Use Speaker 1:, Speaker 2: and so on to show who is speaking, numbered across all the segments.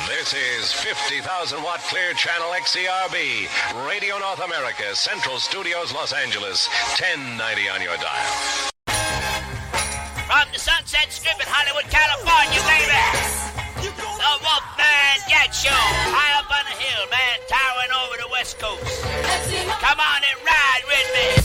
Speaker 1: This is 50,000 watt clear channel XCRB, Radio North America, Central Studios, Los Angeles, 1090 on your dial.
Speaker 2: From the Sunset Strip in Hollywood, California, baby. The Wolfman Gat Show, high up on a hill, man, towering over the West Coast. Come on and ride with me.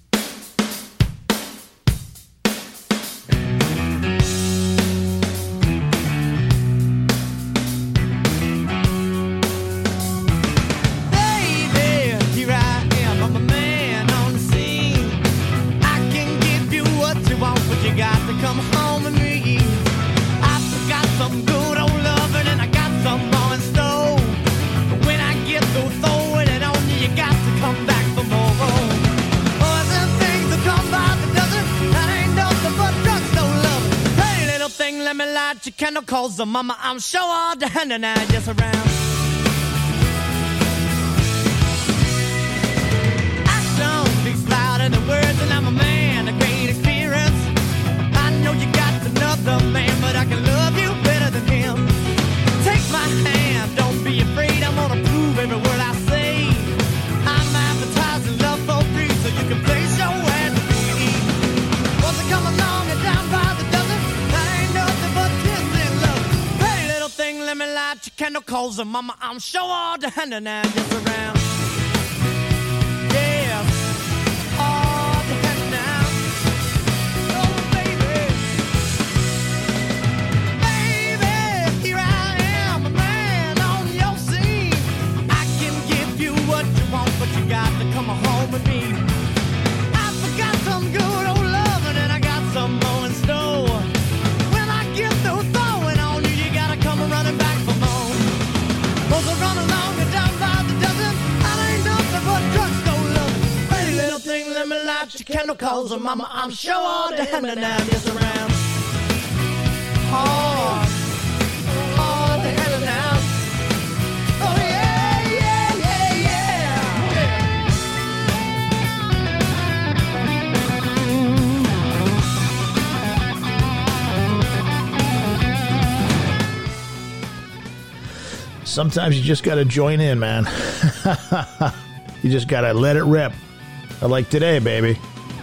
Speaker 3: You got to come home with me. I got some good old loving and I got some more in store. But when I get through throwing it on you, you got to come back for more. Boys and things that come by the dozen, that ain't nothing but drugstore love. Hey, little thing, let me light your candle, cause the mama, I'm sure all the hand and I just around. Action speaks louder than words, and I'm a man, a great experience. I know you got another man, but I can love you better than him. Take my hand, don't be afraid, I'm gonna prove every word I say. I'm advertising love for free, so you can place your ad with me. Once I come along and down by the dozen, that ain't nothing but kissing love. Hey, little thing, let me light your candle, cause the mama, I'm sure all the hand and I just around. Yeah, all the hand now. You got to come home with me. I forgot some good old loving and I got some more in store. When I get through throwing on you, you gotta come running back for more. Cause I run along and down by the dozen, I ain't nothing but drugstore loving. Pretty little thing, let me light your candle, cause mama, I'm sure all the hand and I'm just around. Oh, all the hand and now. Oh yeah.
Speaker 4: Sometimes you just got to join in, man. You just got to let it rip. Like today, baby.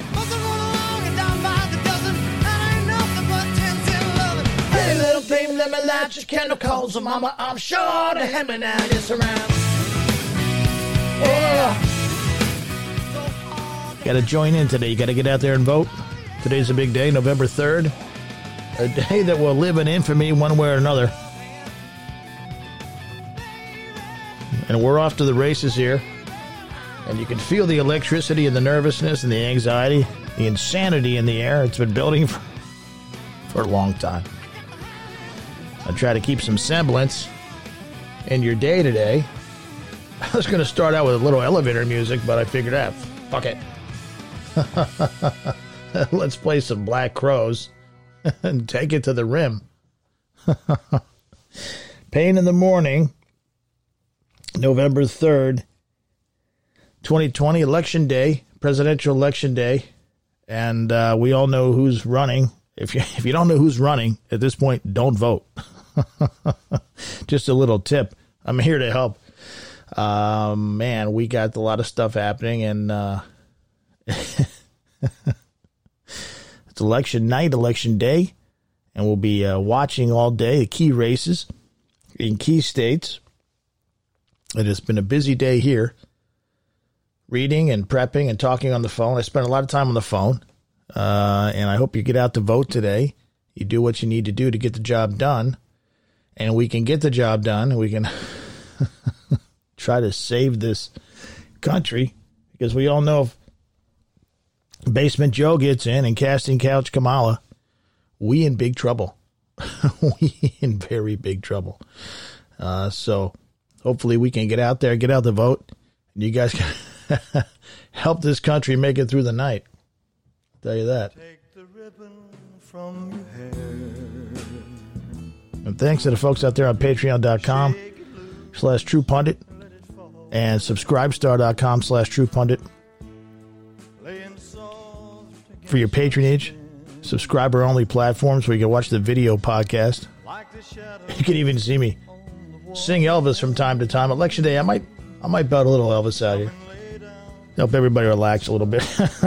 Speaker 3: Hey, little thing, let me light your candle, cause mama, I'm sure the hand and I is around. Yeah.
Speaker 4: Got to join in today. You got to get out there and vote. Today's a big day, November 3rd. A day that will live in infamy one way or another. And we're off to the races here. And you can feel the electricity and the nervousness and the anxiety, the insanity in the air. It's been building for a long time. I try to keep some semblance in your day today. I was going to start out with a little elevator music, but I figured out, fuck it. Let's play some Black Crowes and take it to the rim. Pain in the Morning. November 3rd, 2020, Election Day, Presidential Election Day, and we all know who's running. If you don't know who's running, at this point, don't vote. Just a little tip. I'm here to help. Man, we got a lot of stuff happening, and it's election night, election day, and we'll be watching all day the key races in key states. It has been a busy day here, reading and prepping and talking on the phone. I spent a lot of time on the phone, and I hope you get out to vote today. You do what you need to do to get the job done, and we can get the job done. We can try to save this country, because we all know if Basement Joe gets in and Casting Couch Kamala, we in big trouble. We in very big trouble. So hopefully we can get out there, get out the vote, and you guys can help this country make it through the night. I'll tell you that.
Speaker 5: Take the ribbon from your hair.
Speaker 4: And thanks to the folks out there on patreon.com/TruePundit and subscribestar.com/TruePundit for your patronage. Subscriber-only platforms where you can watch the video podcast. You can even see me sing Elvis from time to time. Election day, I might belt a little Elvis out here. Help everybody relax a little bit.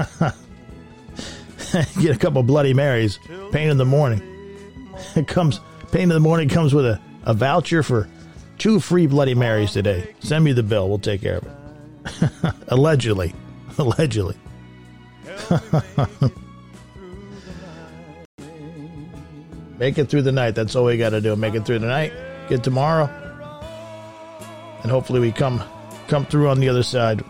Speaker 4: Get a couple Bloody Marys. Pain in the morning. Pain in the morning comes with a voucher for 2 free Bloody Marys today. Send me the bill. We'll take care of it. Allegedly. Make it through the night. That's all we got to do. Make it through the night. Get tomorrow. And hopefully we come through on the other side.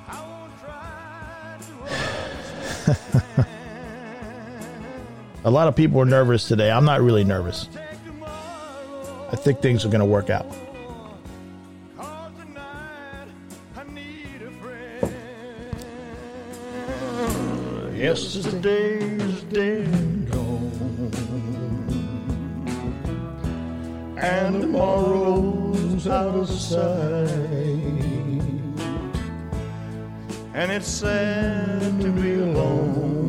Speaker 4: A lot of people are nervous today. I'm not really nervous. I think things are going to work out. Yesterday's dead and gone, and tomorrow's out of sight, and it's sad to be alone.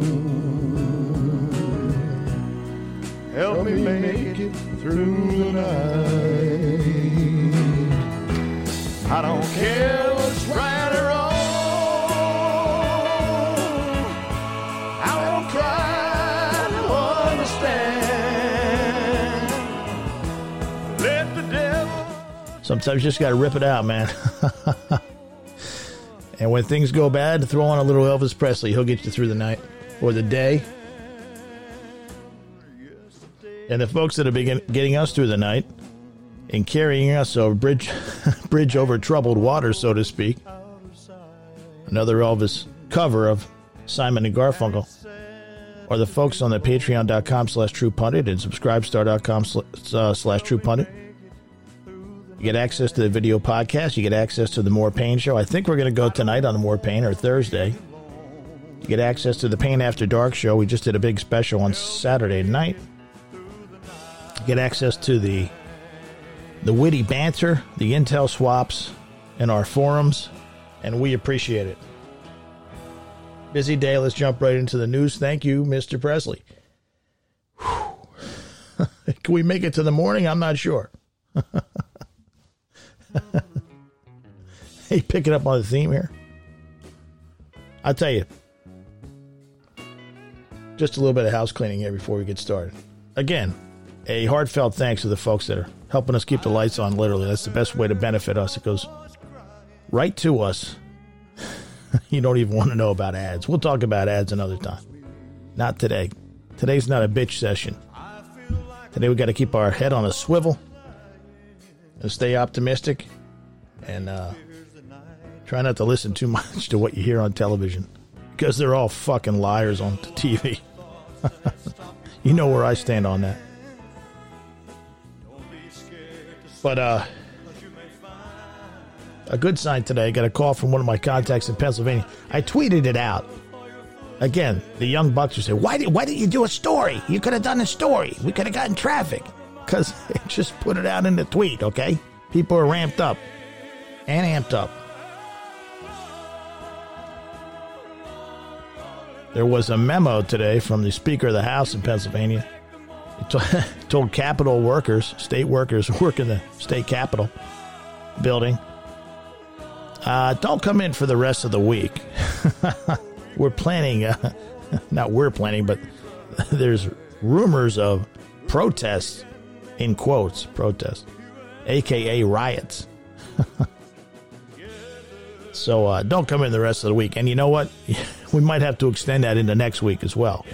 Speaker 4: Help me make it through the night. I don't care what's right or wrong. I won't try to understand. Let the devil. Sometimes you just got to rip it out, man. And when things go bad, throw on a little Elvis Presley. He'll get you through the night or the day. And the folks that have been getting us through the night and carrying us over bridge over troubled water, so to speak. Another Elvis cover of Simon and Garfunkel. Or the folks on the patreon.com/truepundit and subscribestar.com/truepundit. You get access to the video podcast. You get access to the More Pain show. I think we're going to go tonight on the More Pain or Thursday. You get access to the Pain After Dark show. We just did a big special on Saturday night. Get access to the witty banter, the intel swaps, and our forums, and we appreciate it. Busy day. Let's jump right into the news. Thank you, Mr. Presley. Can we make it to the morning? I'm not sure. Hey, picking up on the theme here. I'll tell you, just a little bit of house cleaning here before we get started. Again, a heartfelt thanks to the folks that are helping us keep the lights on, literally. That's the best way to benefit us. It goes right to us. You don't even want to know about ads. We'll talk about ads another time. Not today. Today's not a bitch session. Today we got to keep our head on a swivel and stay optimistic and try not to listen too much to what you hear on television because they're all fucking liars on TV. You know where I stand on that. But a good sign today. I got a call from one of my contacts in Pennsylvania. I tweeted it out. Again, the young bucks would say, why didn't you do a story? You could have done a story. We could have gotten traffic. Because just put it out in the tweet, okay? People are ramped up and amped up. There was a memo today from the Speaker of the House in Pennsylvania. He told Capitol workers, state workers who work in the state Capitol building, don't come in for the rest of the week. We're planning, not we're planning, but there's rumors of protests, in quotes, protests, a.k.a. riots. So don't come in the rest of the week. And you know what? We might have to extend that into next week as well.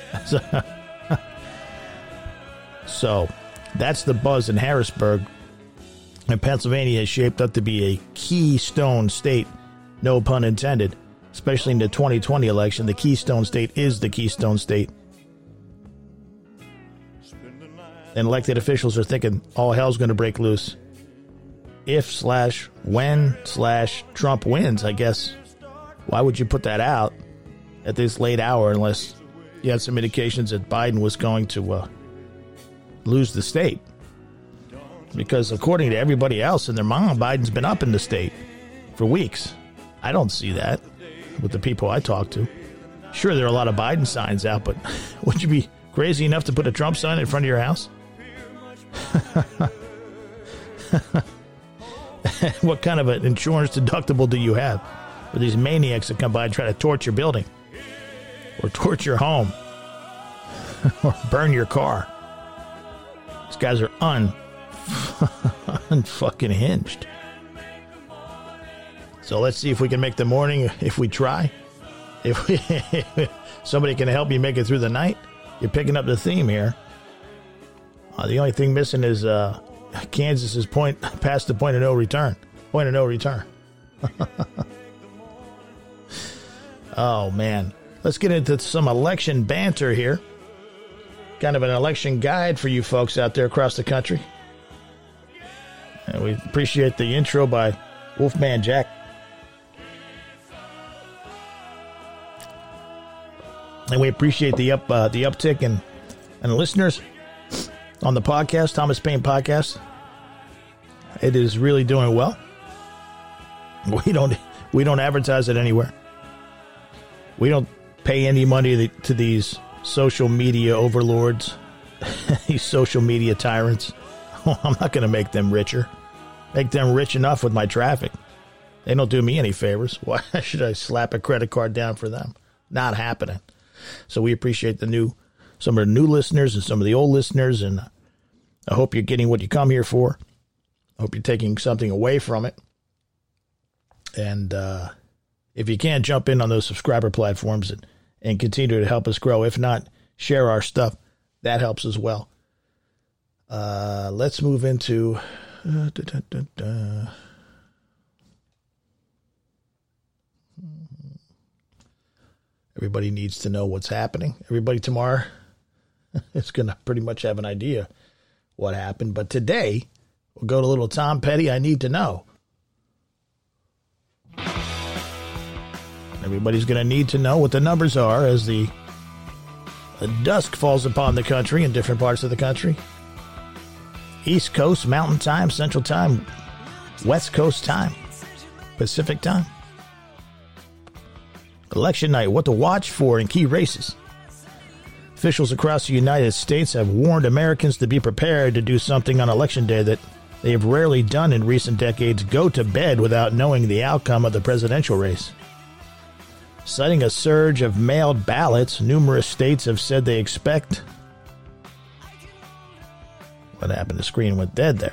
Speaker 4: So that's the buzz in Harrisburg. And Pennsylvania has shaped up to be a keystone state, no pun intended, especially in the 2020 election. The Keystone State is the Keystone State. And elected officials are thinking all hell's going to break loose. If/when/Trump wins, I guess. Why would you put that out at this late hour unless you had some indications that Biden was going to lose the state? Because according to everybody else and their mom, Biden's been up in the state for weeks. I don't see that with the people I talk to. Sure, there are a lot of Biden signs out, but would you be crazy enough to put a Trump sign in front of your house? What kind of an insurance deductible do you have for these maniacs that come by and try to torch your building or torch your home or burn your car? These guys are unfucking hinged. So let's see if we can make the morning if we try. If somebody can help you make it through the night, you're picking up the theme here. The only thing missing is Kansas is past the point of no return. Point of no return. Oh, man. Let's get into some election banter here. Kind of an election guide for you folks out there across the country. And we appreciate the intro by Wolfman Jack. And we appreciate the uptick in listeners on the podcast, Thomas Paine Podcast. It is really doing well. We don't advertise it anywhere. We don't pay any money to these social media overlords, these social media tyrants. I'm not going to make them richer. Make them rich enough with my traffic. They don't do me any favors. Why should I slap a credit card down for them? Not happening. So we appreciate some of the new listeners and some of the old listeners, and I hope you're getting what you come here for. I hope you're taking something away from it. And if you can, jump in on those subscriber platforms and continue to help us grow. If not, share our stuff. That helps as well. Let's move into... Everybody needs to know what's happening. Everybody tomorrow is going to pretty much have an idea what happened. But today, we'll go to little Tom Petty, I Need to Know. Everybody's going to need to know what the numbers are as the dusk falls upon the country in different parts of the country. East Coast, Mountain Time, Central Time, West Coast Time, Pacific Time. Election night, what to watch for in key races. Officials across the United States have warned Americans to be prepared to do something on Election Day that they have rarely done in recent decades: go to bed without knowing the outcome of the presidential race. Citing a surge of mailed ballots, numerous states have said they expect... What happened? The screen went dead there.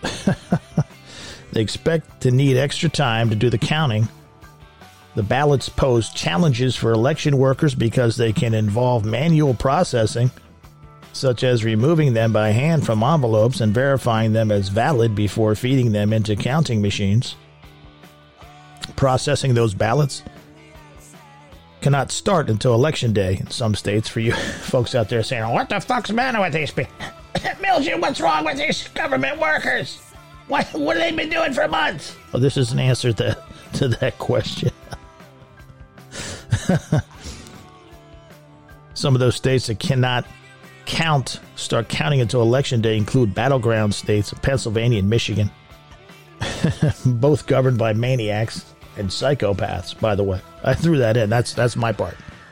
Speaker 4: They expect to need extra time to do the counting. The ballots pose challenges for election workers because they can involve manual processing, such as removing them by hand from envelopes and verifying them as valid before feeding them into counting machines. Processing those ballots cannot start until Election Day in some states. For you folks out there saying, what the fuck's the matter with these people? Mildred, what's wrong with these government workers? What have they been doing for months? Well, this is an answer to that question. Some of those states that cannot start counting until Election Day include battleground states of Pennsylvania and Michigan, both governed by maniacs and psychopaths, by the way. I threw that in. That's my part.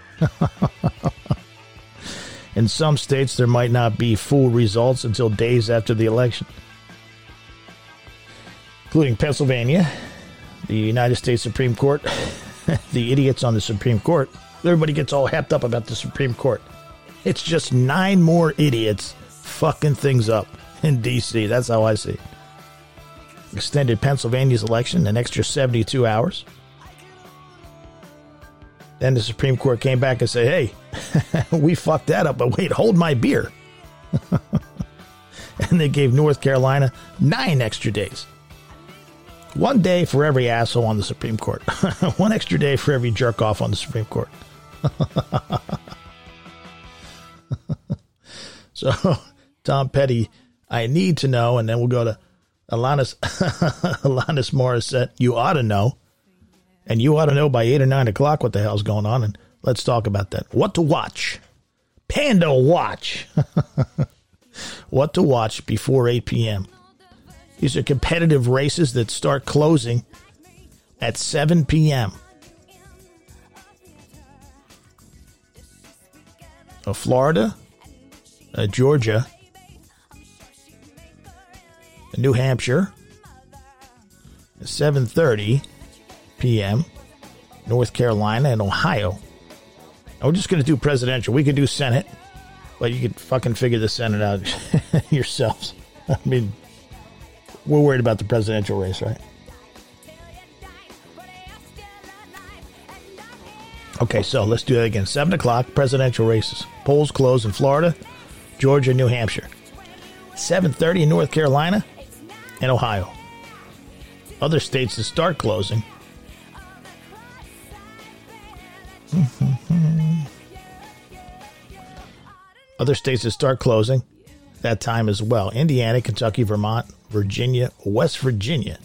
Speaker 4: In some states, there might not be full results until days after the election, including Pennsylvania, the United States Supreme Court, the idiots on the Supreme Court. Everybody gets all happed up about the Supreme Court. It's just 9 more idiots fucking things up in D.C. That's how I see it. Extended Pennsylvania's election an extra 72 hours. Then the Supreme Court came back and said, hey, we fucked that up, but wait, hold my beer. And they gave North Carolina 9 extra days. 1 day for every asshole on the Supreme Court. 1 extra day for every jerk off on the Supreme Court. So, Tom Petty, I Need to Know, and then we'll go to Alanis Morissette, You Ought to Know. And you ought to know by 8 or 9 o'clock what the hell's going on, and let's talk about that. What to watch. Panda Watch. What to watch before 8 p.m. These are competitive races that start closing at 7 p.m. Florida, Georgia, New Hampshire, 7:30 p.m., North Carolina and Ohio. Now, we're just going to do presidential. We could do Senate, but you could fucking figure the Senate out yourselves. I mean, we're worried about the presidential race, right? Okay, so let's do that again. 7 o'clock, presidential races. Polls close in Florida, Georgia, New Hampshire. 7:30 in North Carolina and Ohio. Other states to start closing. Other states to start closing that time as well. Indiana, Kentucky, Vermont, Virginia, West Virginia.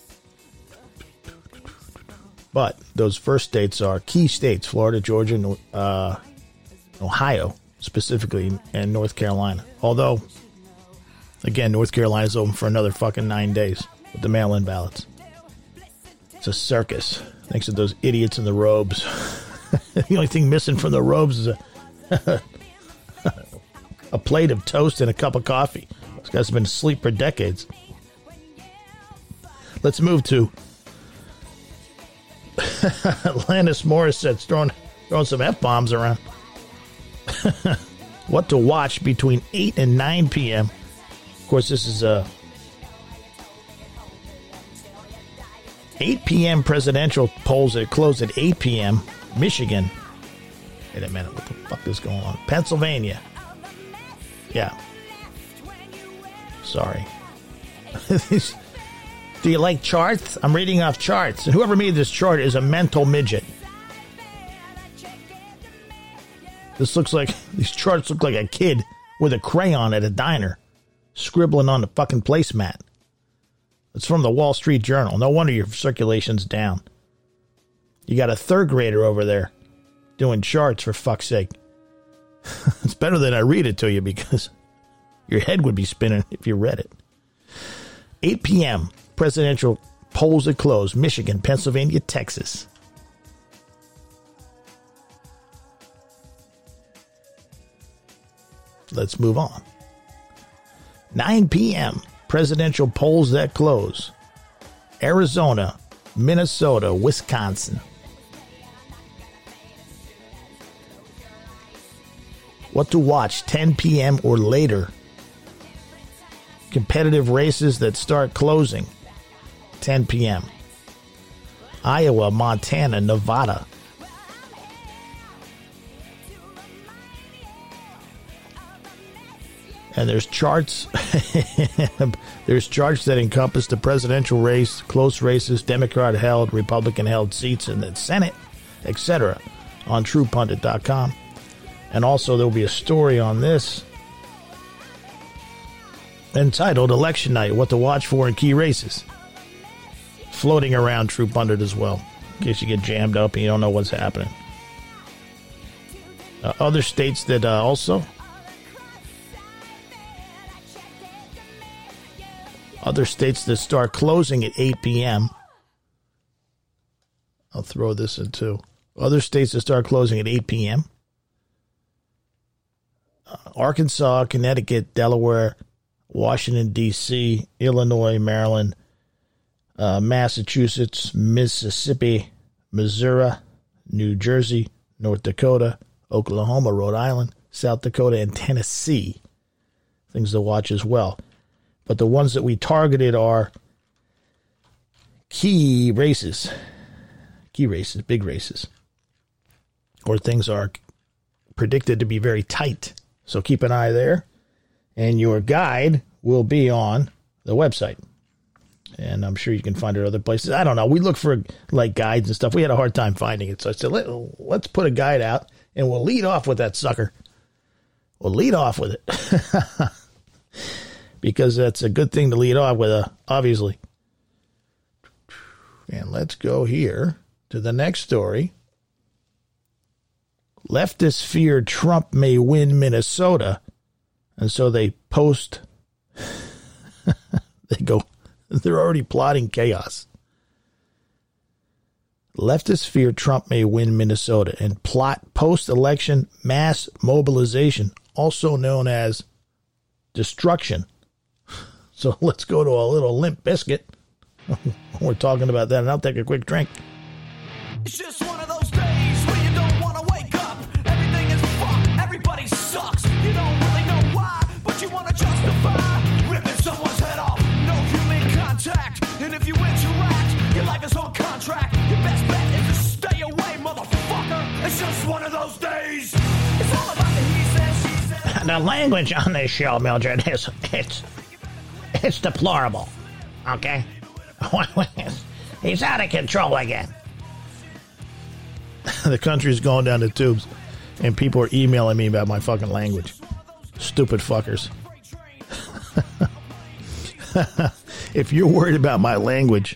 Speaker 4: But those first states are key states, Florida, Georgia, Ohio, specifically, and North Carolina. Although, again, North Carolina is open for another fucking 9 days with the mail-in ballots. It's a circus, thanks to those idiots in the robes. The only thing missing from the robes is a plate of toast and a cup of coffee. Those guys have been asleep for decades. Let's move to Alanis Morissette's throwing some F-bombs around. What to watch between 8 and 9 p.m. Of course, this is 8 p.m. presidential polls that close at 8 p.m. Michigan. Wait a minute. What the fuck is going on? Pennsylvania. Yeah. Sorry. Do you like charts? I'm reading off charts. And whoever made this chart is a mental midget. These charts look like a kid with a crayon at a diner, scribbling on the fucking placemat. It's from the Wall Street Journal. No wonder your circulation's down. You got a third grader over there doing charts, for fuck's sake. It's better than I read it to you, because your head would be spinning if you read it. 8 p.m. presidential polls at close. Michigan, Pennsylvania, Texas. Let's move on. 9 p.m. presidential polls that close. Arizona, Minnesota, Wisconsin. What to watch 10 p.m. or later. Competitive races that start closing 10 p.m. Iowa, Montana, Nevada. And there's charts. There's charts that encompass the presidential race, close races, Democrat-held, Republican-held seats in the Senate, etc. on TruePundit.com. And also there will be a story on this entitled Election Night, What to Watch For in Key Races, floating around True Pundit as well, in case you get jammed up and you don't know what's happening. Other states that other states that start closing at 8 p.m. I'll throw this in too. Other states that start closing at 8 p.m. Arkansas, Connecticut, Delaware, Washington, D.C., Illinois, Maryland, Massachusetts, Mississippi, Missouri, New Jersey, North Dakota, Oklahoma, Rhode Island, South Dakota, and Tennessee. Things to watch as well. But the ones that we targeted are key races, big races, or things are predicted to be very tight. So keep an eye there. And your guide will be on the website. And I'm sure you can find it other places. I don't know. We look for like guides and stuff. We had a hard time finding it. So I said, let's put a guide out and we'll lead off with that sucker. We'll lead off with it. Because that's a good thing to lead off with, obviously. And let's go here to the next story. Leftists fear Trump may win Minnesota. And so they post, they're already plotting chaos. Leftists fear Trump may win Minnesota and plot post-election mass mobilization, also known as destruction. So let's go to a little Limp Biscuit. we're talking about that, and I'll take a quick drink.
Speaker 3: It's just one of those days where you don't want to wake up. Everything is fucked, everybody sucks. You don't really know why, but you want to justify ripping someone's head off. No human contact, and if you interact, your life is on contract. Your best bet is to stay away, motherfucker. It's just one of those days. It's all about the he says, she says.
Speaker 4: The language on this show, Mildred, it's deplorable. Okay? He's out of control again. The country's going down the tubes, and people are emailing me about my fucking language. Stupid fuckers. If you're worried about my language,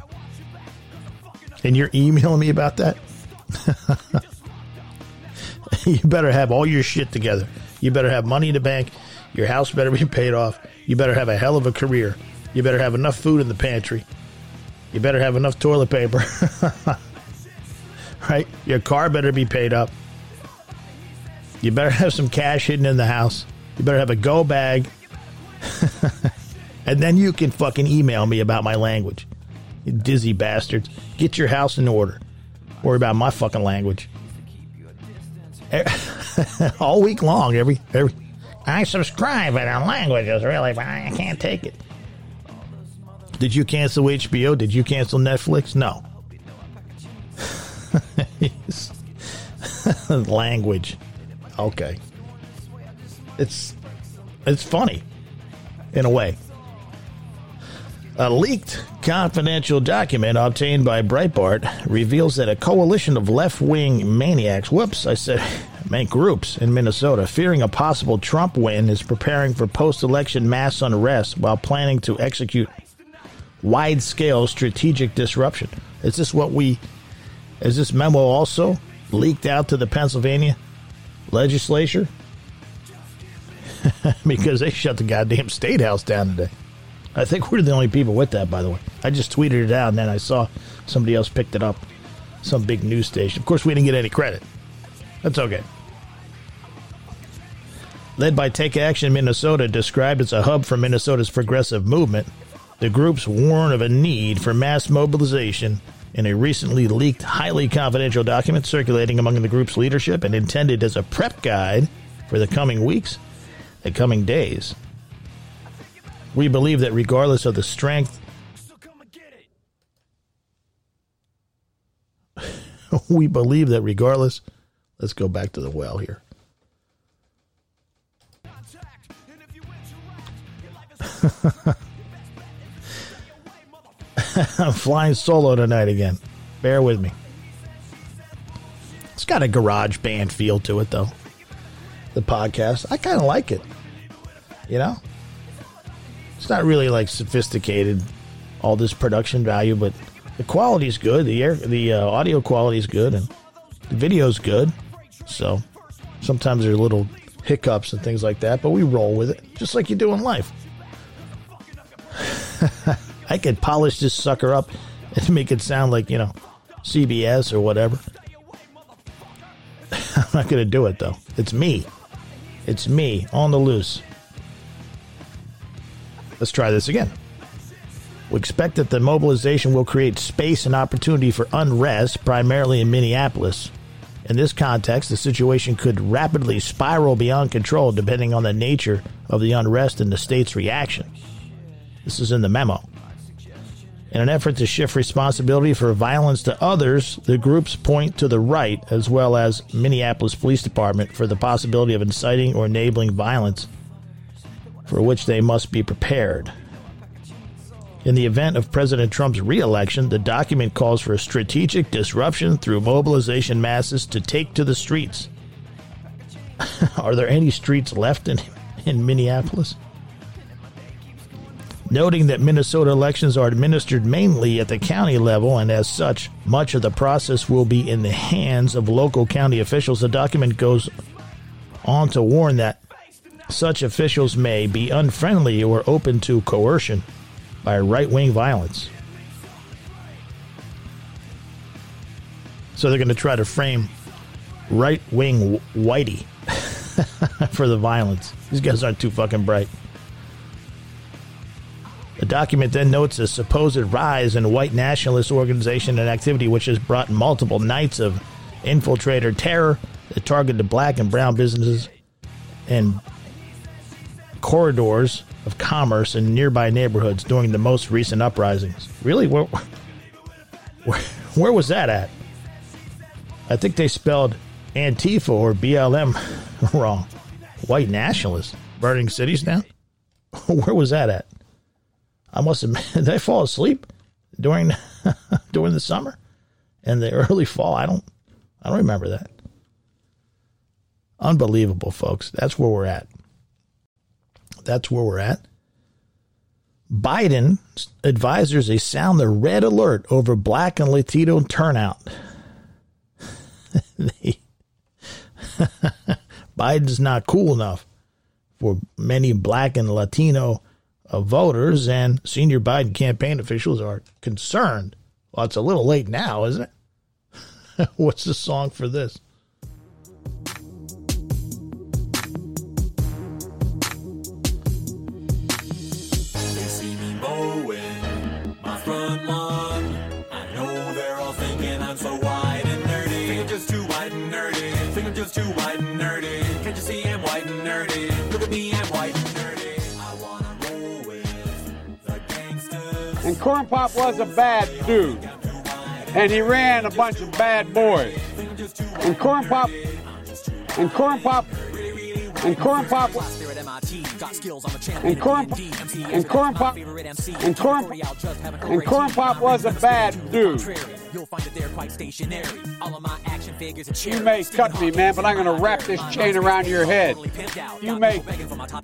Speaker 4: and you're emailing me about that, you better have all your shit together. You better have money in the bank. Your house better be paid off. You better have a hell of a career. You better have enough food in the pantry. You better have enough toilet paper. Right? Your car better be paid up. You better have some cash hidden in the house. You better have a go bag. And then you can fucking email me about my language. You dizzy bastards. Get your house in order. Worry about my fucking language. All week long, every I subscribe, but our language is really, I can't take it. Did you cancel HBO? Did you cancel Netflix? No. Language. Okay. It's funny, in a way. A leaked confidential document obtained by Breitbart reveals that a coalition of left-wing maniacs, groups in Minnesota, fearing a possible Trump win, is preparing for post-election mass unrest while planning to execute wide-scale strategic disruption. Is this memo also leaked out to the Pennsylvania legislature? Because they shut the goddamn State House down today. I think we're the only people with that, by the way. I just tweeted it out, and then I saw somebody else picked it up. Some big news station. Of course, we didn't get any credit. That's okay. Led by Take Action Minnesota, described as a hub for Minnesota's progressive movement, the groups warn of a need for mass mobilization in a recently leaked, highly confidential document circulating among the group's leadership and intended as a prep guide for the coming weeks and coming days. We believe that regardless of the strength, let's go back to the well here. I'm flying solo tonight again. Bear with me. It's got a garage band feel to it, though. The podcast. I kind of like it. You know? It's not really like sophisticated, all this production value, but the quality's good. The audio quality's good, and the video's good. So sometimes there are little hiccups and things like that, but we roll with it, just like you do in life. I could polish this sucker up and make it sound like, CBS or whatever. I'm not going to do it, though. It's me. It's me on the loose. Let's try this again. We expect that the mobilization will create space and opportunity for unrest, primarily in Minneapolis. In this context, the situation could rapidly spiral beyond control depending on the nature of the unrest and the state's reaction. This is in the memo. In an effort to shift responsibility for violence to others, the groups point to the right, as well as Minneapolis Police Department, for the possibility of inciting or enabling violence, for which they must be prepared. In the event of President Trump's re-election, the document calls for a strategic disruption through mobilization masses to take to the streets. Are there any streets left in Minneapolis? Noting that Minnesota elections are administered mainly at the county level, and as such, much of the process will be in the hands of local county officials, the document goes on to warn that such officials may be unfriendly or open to coercion by right-wing violence. So they're going to try to frame right-wing whitey for the violence. These guys aren't too fucking bright. document then notes a supposed rise in white nationalist organization and activity, which has brought multiple nights of infiltrator terror that targeted black and brown businesses and corridors of commerce in nearby neighborhoods during the most recent uprisings. Really? Where was that at? I think they spelled Antifa or BLM wrong. White nationalists burning cities down? Where was that at? I must admit, did I fall asleep during the summer and the early fall? I don't remember that. Unbelievable, folks. That's where we're at. That's where we're at. Biden advisors they sound the red alert over black and Latino turnout. Biden's not cool enough for many black and Latino voters, and senior Biden campaign officials are concerned. Well, it's a little late now, isn't it? What's the song for this?
Speaker 6: They see me mowing my front lawn. I know they're all thinking I'm so white and nerdy. Think I'm just too white and nerdy. Think I'm just too white and nerdy. Can't you see I'm white and nerdy? Look at me, I'm white and nerdy. I wanna roll with the gangsters.
Speaker 7: And Corn Pop was a bad dude. And he ran a bunch of bad boys. And Corn Pop and Corn Pop and Corn Pop and Corn Pop and Corn Pop was a bad dude.
Speaker 8: You'll find that they're quite stationary. All of my action figures and
Speaker 7: You may cut me, man, but I'm gonna wrap this chain around your head. You may cut me, man, but I'm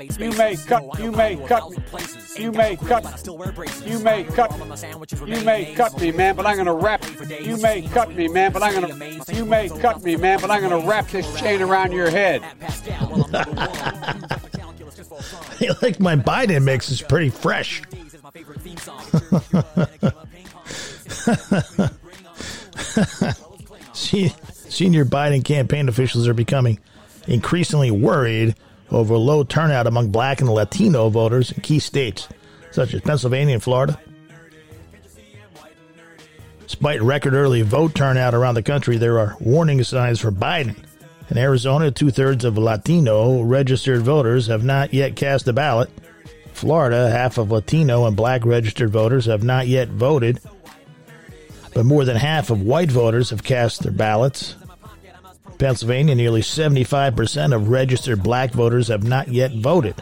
Speaker 7: gonna wrap this chain around your head.
Speaker 4: I like my Biden mix is pretty fresh. Senior Biden campaign officials are becoming increasingly worried over low turnout among black and Latino voters in key states, such as Pennsylvania and Florida. Despite record early vote turnout around the country, there are warning signs for Biden. In Arizona, 2/3 of Latino registered voters have not yet cast a ballot. Florida, half of Latino and black registered voters have not yet voted, but more than half of white voters have cast their ballots. Pennsylvania, nearly 75% of registered black voters have not yet voted.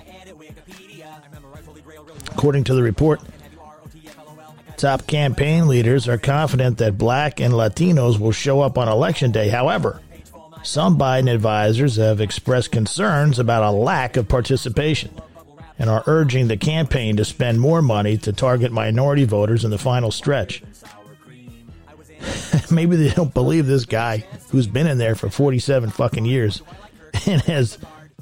Speaker 4: According to the report, top campaign leaders are confident that black and Latinos will show up on Election Day. However, some Biden advisors have expressed concerns about a lack of participation and are urging the campaign to spend more money to target minority voters in the final stretch. Maybe they don't believe this guy who's been in there for 47 fucking years and has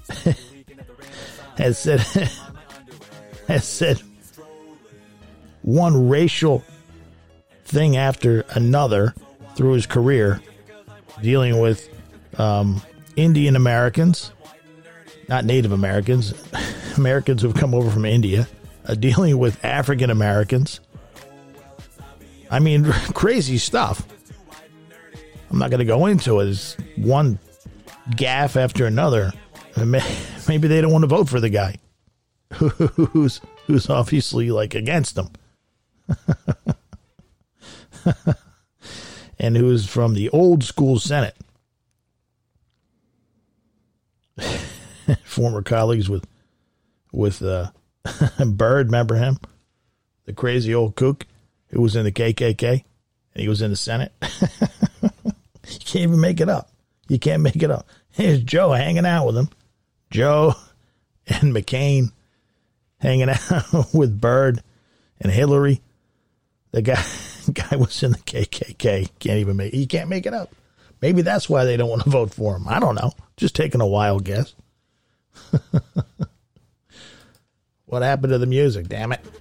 Speaker 4: said one racial thing after another through his career, dealing with Indian Americans, not Native Americans, Americans who've come over from India, dealing with African Americans. I mean, crazy stuff. I'm not going to go into it. It's one gaffe after another. Maybe they don't want to vote for the guy who's obviously like against them. And who's from the old school Senate. Former colleagues with Byrd, remember him? The crazy old kook who was in the KKK and he was in the Senate. You can't even make it up. You can't make it up. Here's Joe hanging out with him. Joe and McCain hanging out with Byrd and Hillary. The guy was in the KKK. You can't make it up. Maybe that's why they don't want to vote for him. I don't know. Just taking a wild guess. What happened to the music? Damn it.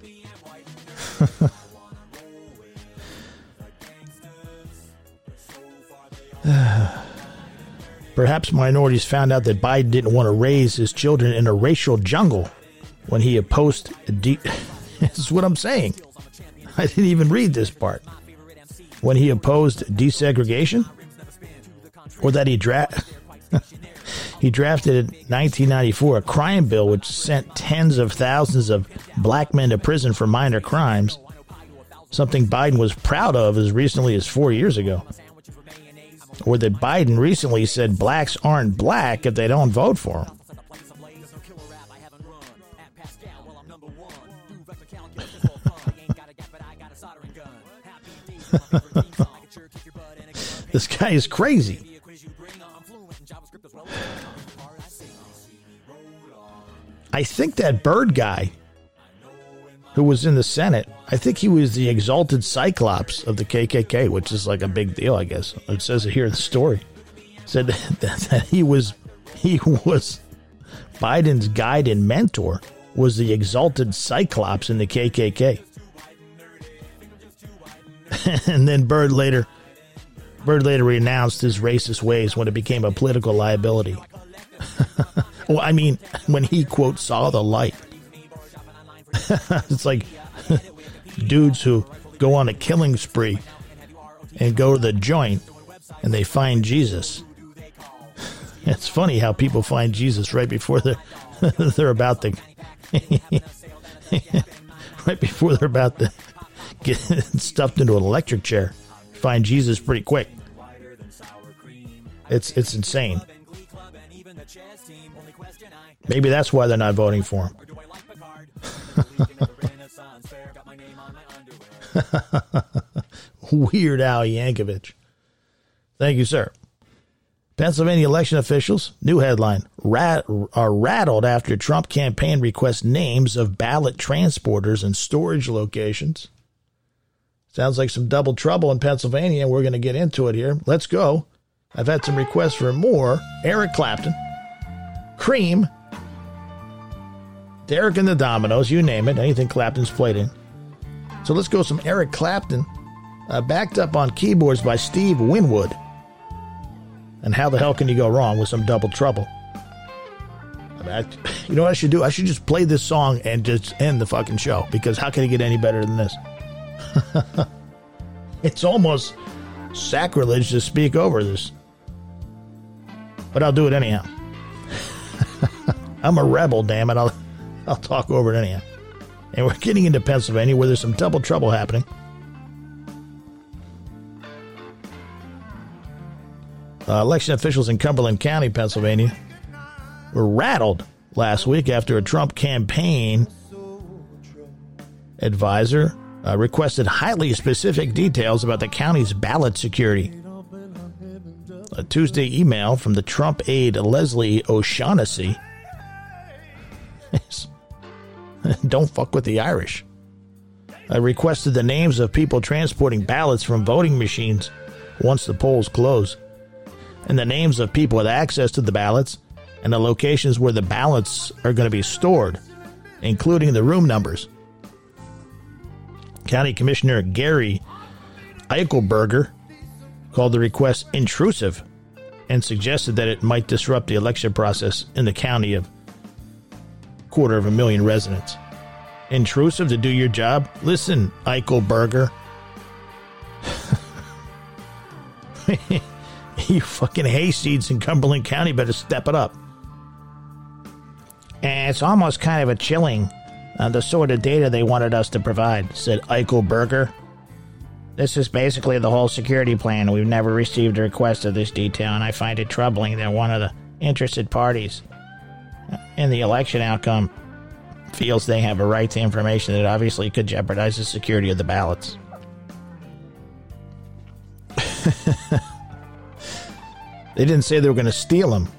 Speaker 4: Perhaps minorities found out that Biden didn't want to raise his children in a racial jungle when he opposed This is what I'm saying. I didn't even read this part. When he opposed desegregation, or that he drafted in 1994 a crime bill which sent tens of thousands of black men to prison for minor crimes, something Biden was proud of as recently as 4 years ago. Or that Biden recently said blacks aren't black if they don't vote for him. This guy is crazy. I think that Byrd guy who was in the Senate, I think he was the exalted Cyclops of the KKK, which is like a big deal, I guess. It says it here in the story. It said that he was Biden's guide and mentor, was the exalted Cyclops in the KKK. And then Byrd later renounced his racist ways when it became a political liability. Well, I mean, when he, quote, saw the light. It's like dudes who go on a killing spree and go to the joint and they find Jesus. It's funny how people find Jesus right before they're about to get stuffed into an electric chair. Find Jesus pretty quick. It's insane. Maybe that's why they're not voting for him. Weird Al Yankovic. Thank you, sir. Pennsylvania election officials, new headline, are rattled after Trump campaign requests names of ballot transporters and storage locations. Sounds like some double trouble in Pennsylvania, and we're going to get into it here. Let's go. I've had some requests for more. Eric Clapton, Cream, Derek and the Dominoes, you name it, anything Clapton's played in. So let's go some Eric Clapton, backed up on keyboards by Steve Winwood. And how the hell can you go wrong with some double trouble? You know what I should do? I should just play this song and just end the fucking show, because how can it get any better than this? It's almost sacrilege to speak over this. But I'll do it anyhow. I'm a rebel, damn it. I'll talk over it anyhow. And we're getting into Pennsylvania where there's some double trouble happening. Election officials in Cumberland County, Pennsylvania, were rattled last week after a Trump campaign advisor requested highly specific details about the county's ballot security. A Tuesday email from the Trump aide Leslie O'Shaughnessy. Don't fuck with the Irish. Requested the names of people transporting ballots from voting machines once the polls close, and the names of people with access to the ballots, and the locations where the ballots are going to be stored, including the room numbers. County Commissioner Gary Eichelberger called the request intrusive and suggested that it might disrupt the election process in the county of 250,000 residents. Intrusive to do your job? Listen, Eichelberger. You fucking hayseeds in Cumberland County better step it up. It's almost kind of a chilling, the sort of data they wanted us to provide, said Eichelberger. This is basically the whole security plan. We've never received a request of this detail, and I find it troubling that one of the interested parties in the election outcome feels they have a right to information that obviously could jeopardize the security of the ballots. They didn't say they were going to steal them.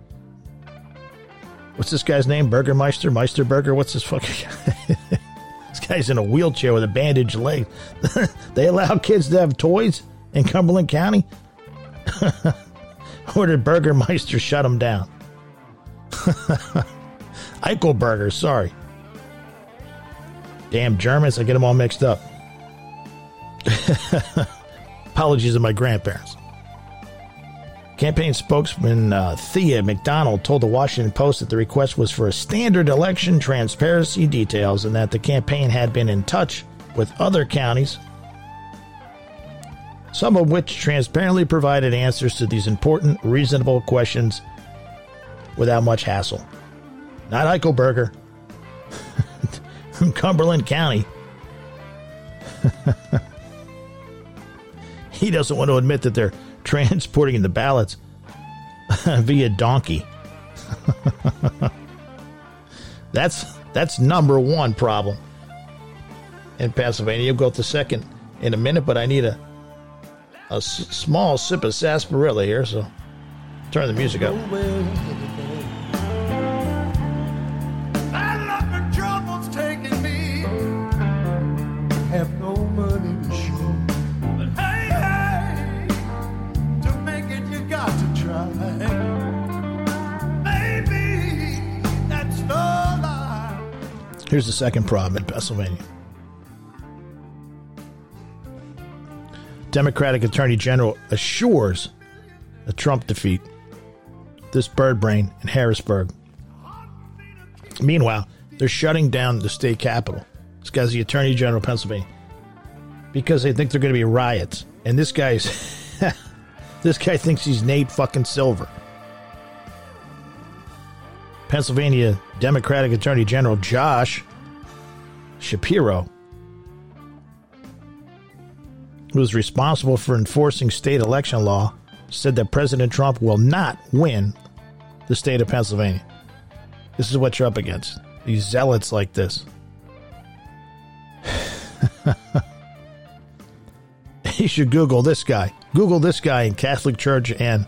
Speaker 4: What's this guy's name? Burgermeister? Meisterburger? What's this fucking guy? This guy's in a wheelchair with a bandaged leg. They allow kids to have toys in Cumberland County? Or did Burgermeister shut them down? Eichelberger, sorry. Damn Germans, I get them all mixed up. Apologies to my grandparents. Campaign spokesman Thea McDonald told the Washington Post that the request was for a standard election transparency details and that the campaign had been in touch with other counties, some of which transparently provided answers to these important, reasonable questions without much hassle. Not Eichelberger. From Cumberland County. He doesn't want to admit that they're transporting the ballots via donkey. That's number one problem in Pennsylvania. You'll go to second in a minute, but I need a small sip of sarsaparilla here, so turn the music up.
Speaker 5: Have no money to show, but hey, to make it you got to try. Maybe that's the lie.
Speaker 4: Here's the second problem in Pennsylvania. Democratic Attorney General assures a Trump defeat. This bird brain in Harrisburg. Meanwhile, they're shutting down the state capitol. This guy's the Attorney General of Pennsylvania because they think they're going to be riots. And this guy's this guy thinks he's Nate fucking Silver. Pennsylvania Democratic Attorney General Josh Shapiro, who is responsible for enforcing state election law, said that President Trump will not win the state of Pennsylvania. This is what you're up against. These zealots like this. You should Google this guy. Google this guy in Catholic Church and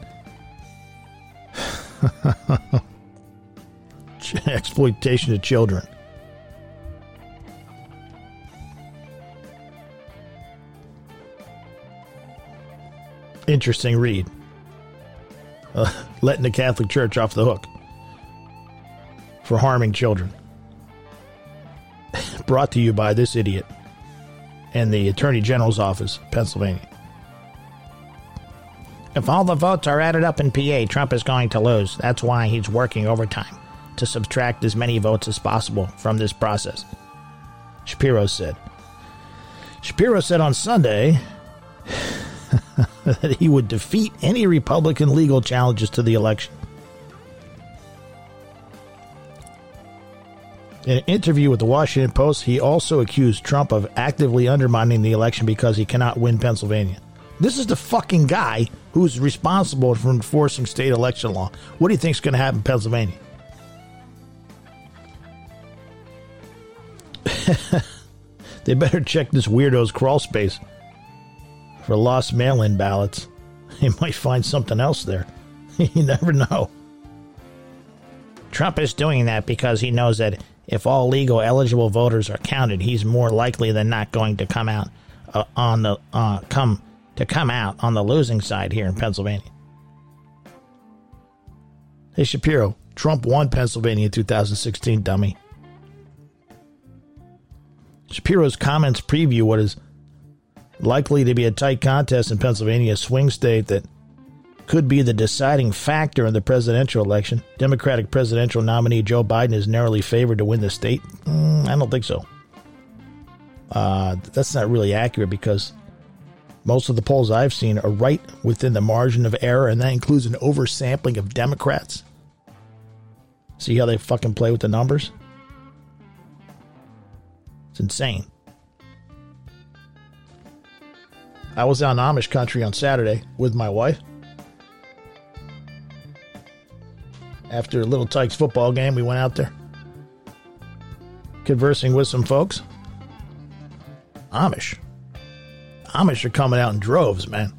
Speaker 4: exploitation of children. Interesting read. Letting the Catholic Church off the hook for harming children. Brought to you by this idiot and the Attorney General's office, Pennsylvania. If all the votes are added up in PA, Trump is going to lose. That's why he's working overtime to subtract as many votes as possible from this process, Shapiro said. Shapiro said on Sunday that he would defeat any Republican legal challenges to the election. In an interview with the Washington Post, he also accused Trump of actively undermining the election because he cannot win Pennsylvania. This is the fucking guy who's responsible for enforcing state election law. What do you think is going to happen in Pennsylvania? They better check this weirdo's crawl space for lost mail-in ballots. They might find something else there. You never know. Trump is doing that because he knows that if all legal eligible voters are counted, he's more likely than not going to come out on the losing side here in Pennsylvania. Hey Shapiro, Trump won Pennsylvania in 2016, dummy. Shapiro's comments preview what is likely to be a tight contest in Pennsylvania, a swing state that could be the deciding factor in the presidential election. Democratic presidential nominee Joe Biden is narrowly favored to win the state. I don't think so. That's not really accurate because most of the polls I've seen are right within the margin of error, and that includes an oversampling of Democrats. See how they fucking play with the numbers? It's insane. I was out in Amish country on Saturday with my wife. After a Little Tykes football game, we went out there conversing with some folks. Amish are coming out in droves, man.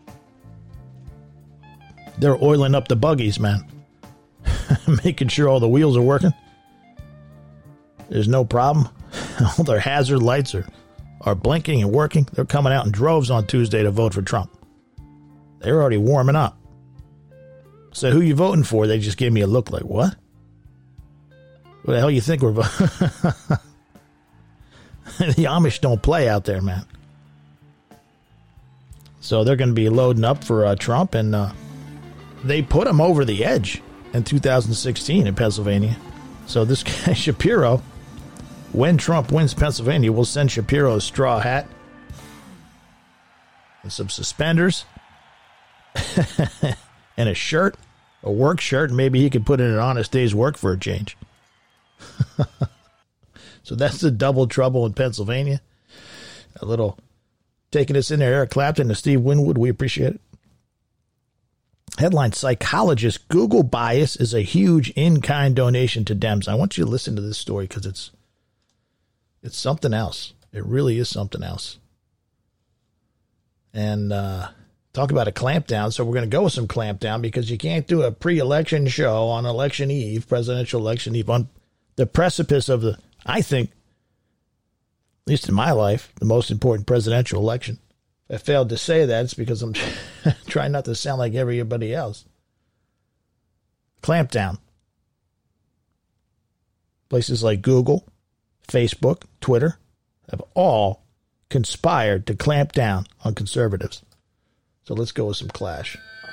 Speaker 4: They're oiling up the buggies, man. Making sure all the wheels are working. There's no problem. All their hazard lights are blinking and working. They're coming out in droves on Tuesday to vote for Trump. They're already warming up. So who you voting for? They just gave me a look like, what? What the hell you think we're voting? The Amish don't play out there, man. So they're going to be loading up for Trump, and they put him over the edge in 2016 in Pennsylvania. So this guy, Shapiro, when Trump wins Pennsylvania, will send Shapiro a straw hat and some suspenders and a shirt, a work shirt. Maybe he could put in an honest day's work for a change. So that's the double trouble in Pennsylvania. A little taking us in there, Eric Clapton and Steve Winwood. We appreciate it. Headline, psychologist, Google bias is a huge in-kind donation to Dems. I want you to listen to this story because it's something else. It really is something else. And talk about a clampdown. So we're going to go with some clampdown because you can't do a pre-election show on election eve, presidential election eve, on the precipice of the, I think, at least in my life, the most important presidential election. If I failed to say that, it's because I'm trying not to sound like everybody else. Clampdown. Places like Google, Facebook, Twitter have all conspired to clamp down on conservatives. So let's go with some Clash.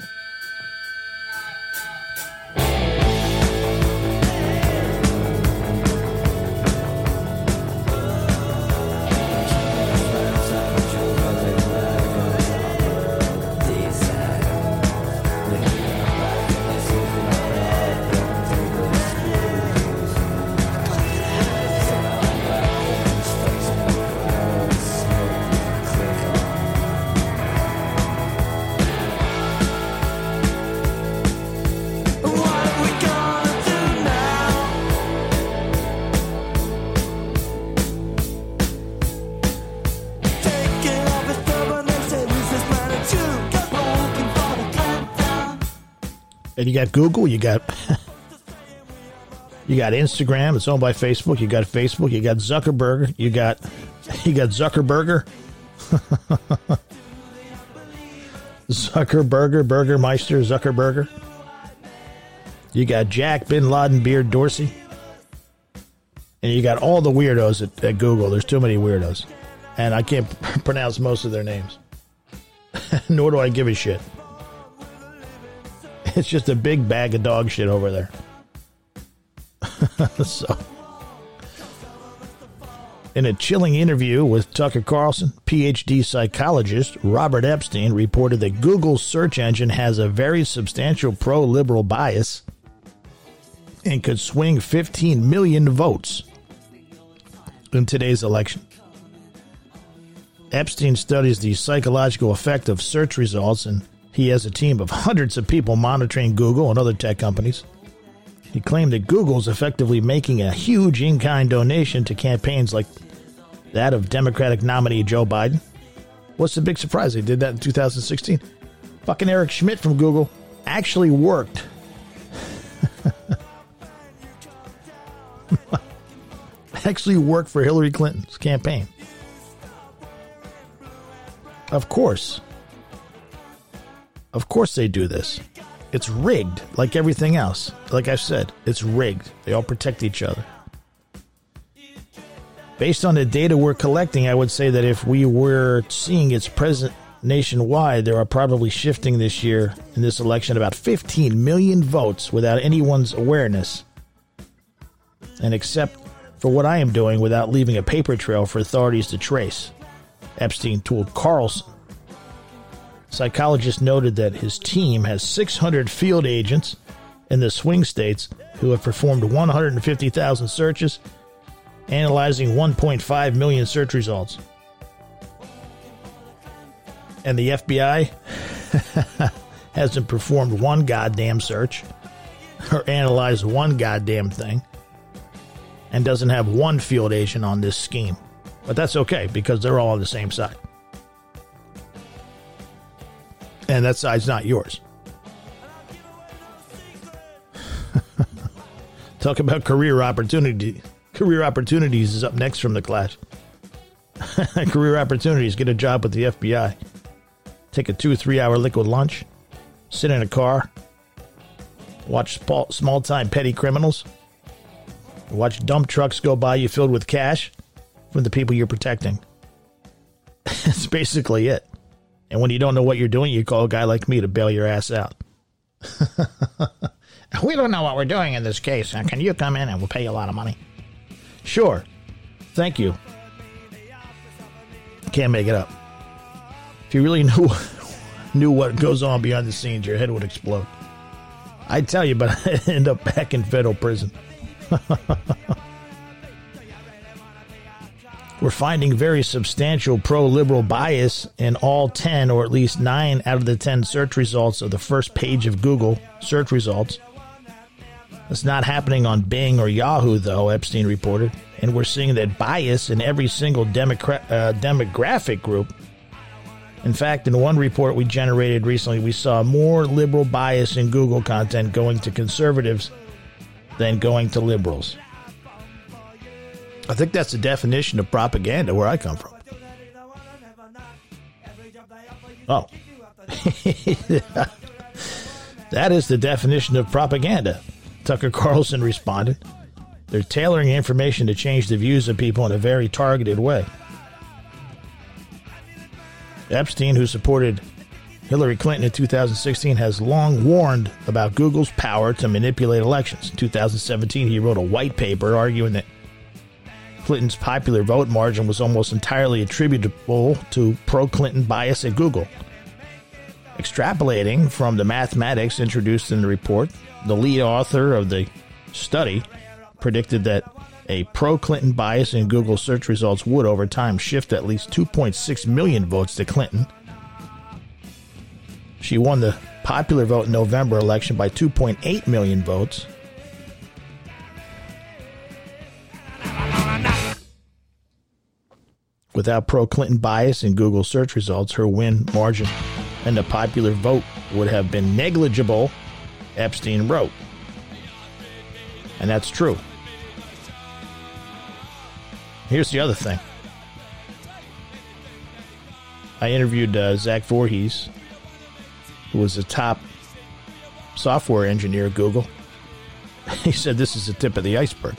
Speaker 4: And you got Google, you got Instagram, it's owned by Facebook, you got Facebook, you got Zuckerberg, you got Zuckerberger. Zuckerberger, Burgermeister, Zuckerberger. You got Jack Bin Laden Beard Dorsey. And you got all the weirdos at Google. There's too many weirdos. And I can't pronounce most of their names. Nor do I give a shit. It's just a big bag of dog shit over there. So, in a chilling interview with Tucker Carlson, PhD psychologist Robert Epstein reported that Google's search engine has a very substantial pro-liberal bias and could swing 15 million votes in today's election. Epstein studies the psychological effect of search results, and he has a team of hundreds of people monitoring Google and other tech companies. He claimed that Google's effectively making a huge in-kind donation to campaigns like that of Democratic nominee Joe Biden. What's the big surprise? They did that in 2016. Fucking Eric Schmidt from Google actually worked. Actually worked for Hillary Clinton's campaign. Of course they do this. It's rigged like everything else. Like I've said, it's rigged. They all protect each other. Based on the data we're collecting, I would say that if we were seeing its present nationwide, there are probably shifting this year in this election about 15 million votes without anyone's awareness. And except for what I am doing without leaving a paper trail for authorities to trace, Epstein told Carlson. Psychologist noted that his team has 600 field agents in the swing states who have performed 150,000 searches, analyzing 1.5 million search results. And the FBI hasn't performed one goddamn search or analyzed one goddamn thing and doesn't have one field agent on this scheme. But that's okay because they're all on the same side. And that side's not yours. Talk about career opportunity. Career opportunities is up next from the Clash. Career opportunities. Get a job with the FBI. Take a 2-3 hour liquid lunch. Sit in a car. Watch small-time petty criminals. Watch dump trucks go by you filled with cash from the people you're protecting. That's basically it. And when you don't know what you're doing, you call a guy like me to bail your ass out. We don't know what we're doing in this case. Can you come in and we'll pay you a lot of money? Sure. Thank you. Can't make it up. If you really knew what goes on behind the scenes, your head would explode. I'd tell you, but I'd end up back in federal prison. We're finding very substantial pro-liberal bias in all 10 or at least 9 out of the 10 search results of the first page of Google search results. It's not happening on Bing or Yahoo, though, Epstein reported. And we're seeing that bias in every single demographic group. In fact, in one report we generated recently, we saw more liberal bias in Google content going to conservatives than going to liberals. I think that's the definition of propaganda where I come from. Oh. That is the definition of propaganda, Tucker Carlson responded. They're tailoring information to change the views of people in a very targeted way. Epstein, who supported Hillary Clinton in 2016, has long warned about Google's power to manipulate elections. In 2017, he wrote a white paper arguing that Clinton's popular vote margin was almost entirely attributable to pro-Clinton bias at Google. Extrapolating from the mathematics introduced in the report, the lead author of the study predicted that a pro-Clinton bias in Google search results would, over time, shift at least 2.6 million votes to Clinton. She won the popular vote in November election by 2.8 million votes. Without pro-Clinton bias in Google search results, her win margin and the popular vote would have been negligible, Epstein wrote. And that's true. Here's the other thing. I interviewed Zach Voorhees, who was a top software engineer at Google. He said this is the tip of the iceberg.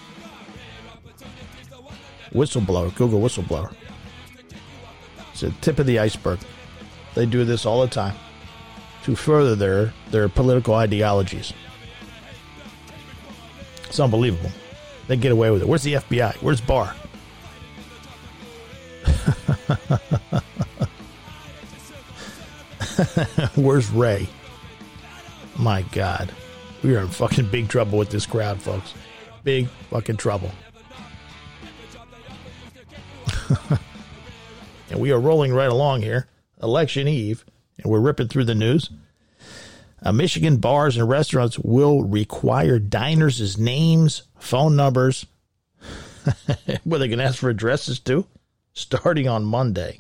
Speaker 4: Whistleblower, Google whistleblower. It's the tip of the iceberg. They do this all the time to further their political ideologies. It's unbelievable. They get away with it. Where's the FBI? Where's Barr? Where's Ray? My God. We are in fucking big trouble with this crowd, folks. Big fucking trouble. And we are rolling right along here. Election Eve. And we're ripping through the news. Michigan bars and restaurants will require diners' names, phone numbers. Were they going to ask for addresses too? Starting on Monday.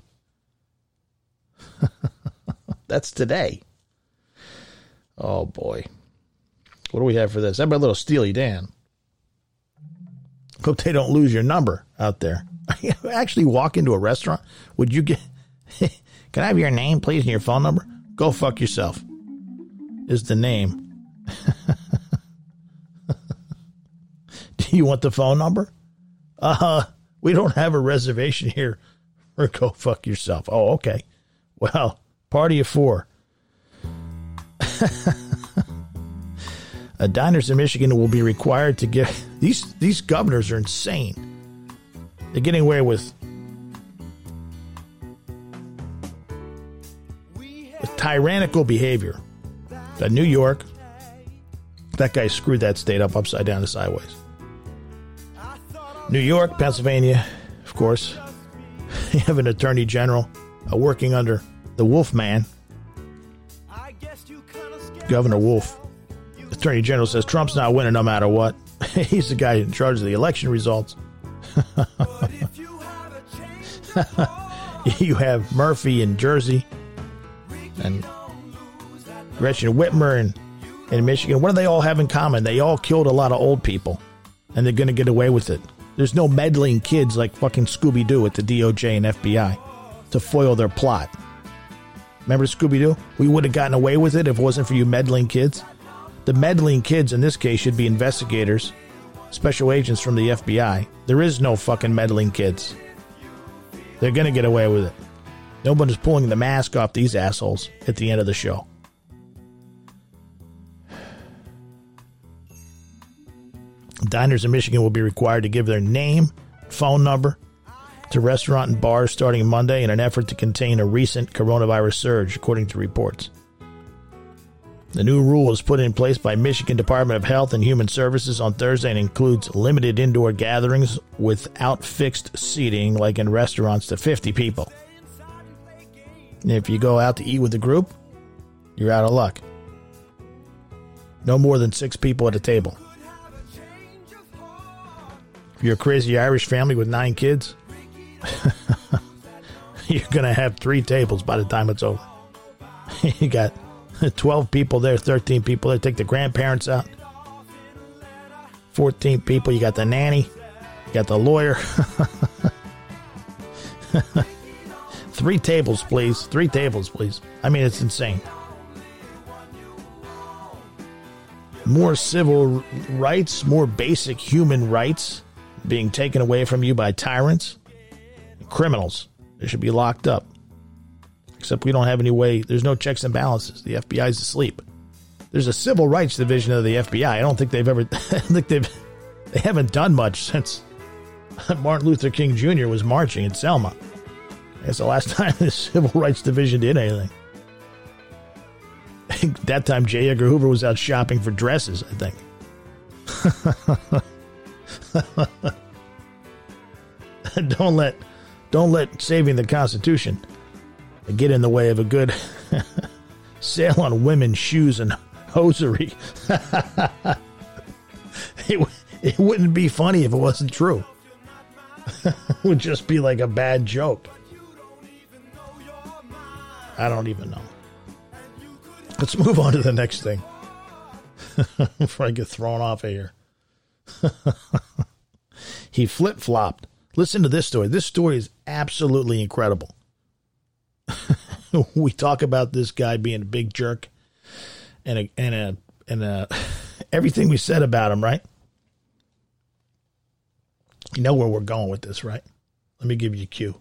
Speaker 4: That's today. Oh boy. What do we have for this? How about a little Steely Dan? Hope they don't lose your number out there. Actually walk into a restaurant. Would you get... Can I have your name, please, and your phone number? Go fuck yourself. Is the name. Do you want the phone number? We don't have a reservation here. Or go fuck yourself. Oh, okay. Well, party of four. Diners in Michigan will be required to get... These governors are insane. They're getting away with tyrannical behavior. New York, that guy screwed that state up upside down and sideways. New York, Pennsylvania, of course. You have an attorney general working under the Wolf Man, Governor Wolf. Attorney general says Trump's not winning no matter what. He's the guy in charge of the election results. You have Murphy in Jersey and Gretchen Whitmer in Michigan. What do they all have in common? They all killed a lot of old people, and they're going to get away with it. There's no meddling kids like fucking Scooby-Doo at the DOJ and FBI to foil their plot. Remember Scooby-Doo? We would have gotten away with it if it wasn't for you meddling kids. The meddling kids in this case should be investigators, special agents from the FBI. There is no fucking meddling kids. They're going to get away with it. Nobody's pulling the mask off these assholes at the end of the show. Diners in Michigan will be required to give their name, phone number to restaurant and bars starting Monday in an effort to contain a recent coronavirus surge, according to reports. The new rule was put in place by Michigan Department of Health and Human Services on Thursday and includes limited indoor gatherings without fixed seating, like in restaurants, to 50 people. And if you go out to eat with a group, you're out of luck. No more than 6 people at a table. If you're a crazy Irish family with 9 kids, you're going to have 3 tables by the time it's over. You got 12 people there, 13 people there. Take the grandparents out. 14 people. You got the nanny. You got the lawyer. 3 tables, please. 3 tables, please. I mean, it's insane. More civil rights, more basic human rights being taken away from you by tyrants. Criminals. They should be locked up. Except we don't have any way. There's no checks and balances. The FBI's asleep. There's a civil rights division of the FBI. I don't think they've ever. They haven't done much since Martin Luther King Jr. was marching in Selma. That's the last time the civil rights division did anything. That time J. Edgar Hoover was out shopping for dresses, I think. Don't let saving the Constitution get in the way of a good sale on women's shoes and hosiery. It wouldn't be funny if it wasn't true. It would just be like a bad joke. I don't even know. Let's move on to the next thing before I get thrown off of here. He flip-flopped. Listen to this story. This story is absolutely incredible. We talk about this guy being a big jerk and everything we said about him, right? You know where we're going with this, right? Let me give you a cue.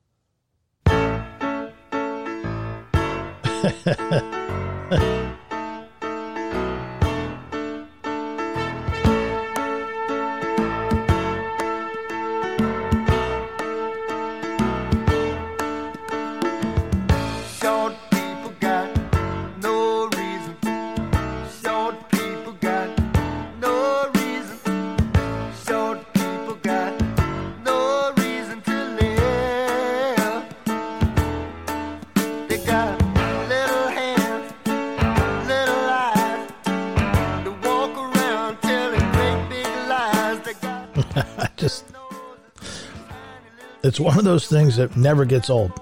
Speaker 4: It's one of those things that never gets old.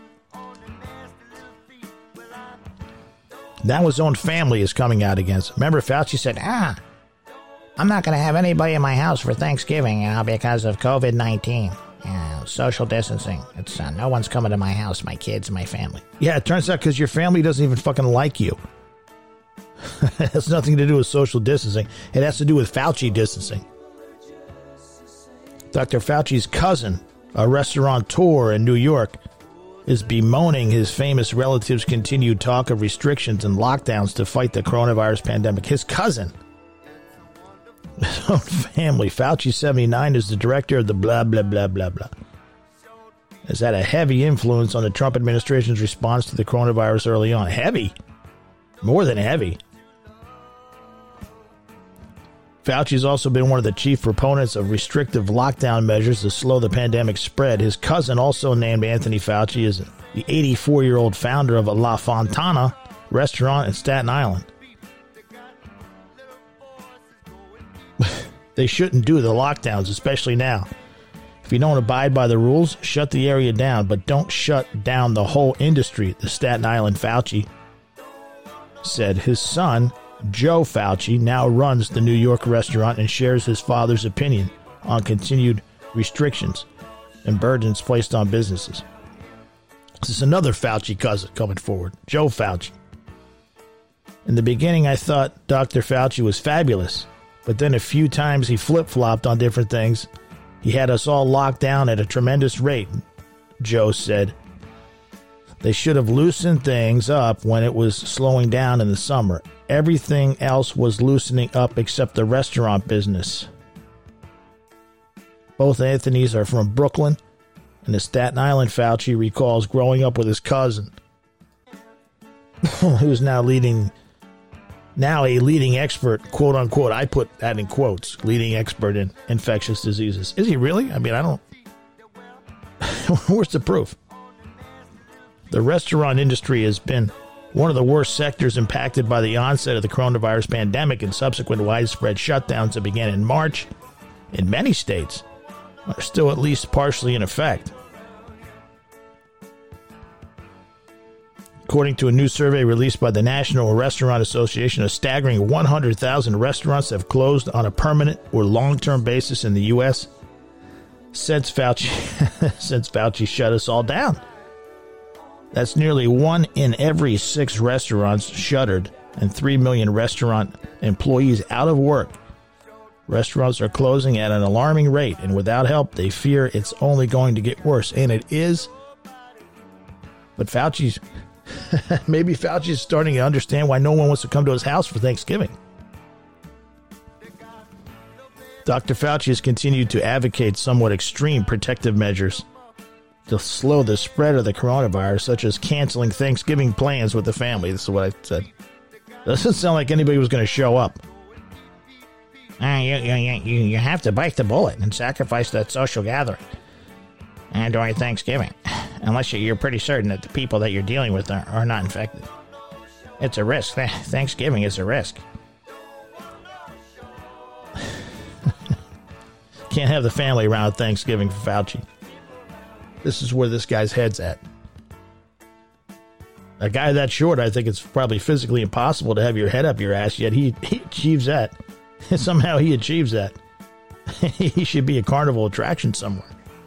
Speaker 4: Now his own family is coming out against him. Remember, Fauci said, I'm not going to have anybody in my house for Thanksgiving, because of COVID-19. Social distancing. It's no one's coming to my house, my kids, my family. Yeah, it turns out because your family doesn't even fucking like you. It has nothing to do with social distancing. It has to do with Fauci distancing. Dr. Fauci's cousin, a restaurateur in New York, is bemoaning his famous relative's continued talk of restrictions and lockdowns to fight the coronavirus pandemic. His cousin, his own family, Fauci 79, is the director of the blah, blah, blah, blah, blah, has had a heavy influence on the Trump administration's response to the coronavirus early on. Heavy? More than heavy. Fauci has also been one of the chief proponents of restrictive lockdown measures to slow the pandemic spread. His cousin, also named Anthony Fauci, is the 84-year-old founder of a La Fontana restaurant in Staten Island. They shouldn't do the lockdowns, especially now. If you don't abide by the rules, shut the area down, but don't shut down the whole industry, the Staten Island Fauci said. His son, Joe Fauci, now runs the New York restaurant and shares his father's opinion on continued restrictions and burdens placed on businesses. This is another Fauci cousin coming forward, Joe Fauci. In the beginning, I thought Dr. Fauci was fabulous, but then a few times he flip-flopped on different things. He had us all locked down at a tremendous rate, Joe said. They should have loosened things up when it was slowing down in the summer. Everything else was loosening up except the restaurant business, Both Anthonys are from Brooklyn, and the Staten Island Fauci recalls growing up with his cousin, who's now a leading expert, quote unquote. I put that in quotes, leading expert in infectious diseases. Is he really? I mean, I don't. Where's the proof? The restaurant industry has been one of the worst sectors impacted by the onset of the coronavirus pandemic and subsequent widespread shutdowns that began in March in many states are still at least partially in effect. According to a new survey released by the National Restaurant Association, a staggering 100,000 restaurants have closed on a permanent or long-term basis in the U.S. since Fauci shut us all down. That's nearly 1 in every 6 restaurants shuttered and 3 million restaurant employees out of work. Restaurants are closing at an alarming rate, and without help, they fear it's only going to get worse. And it is. But maybe Fauci's starting to understand why no one wants to come to his house for Thanksgiving. Dr. Fauci has continued to advocate somewhat extreme protective measures to slow the spread of the coronavirus, such as canceling Thanksgiving plans with the family. This is what I said. Doesn't sound like anybody was going to show up. You have to bite the bullet and sacrifice that social gathering during Thanksgiving, unless you're pretty certain that the people that you're dealing with are not infected. It's a risk. Thanksgiving is a risk. Can't have the family around Thanksgiving for Fauci. This is where this guy's head's at. A guy that short, I think it's probably physically impossible to have your head up your ass, yet he achieves that. Somehow he achieves that. He should be a carnival attraction somewhere.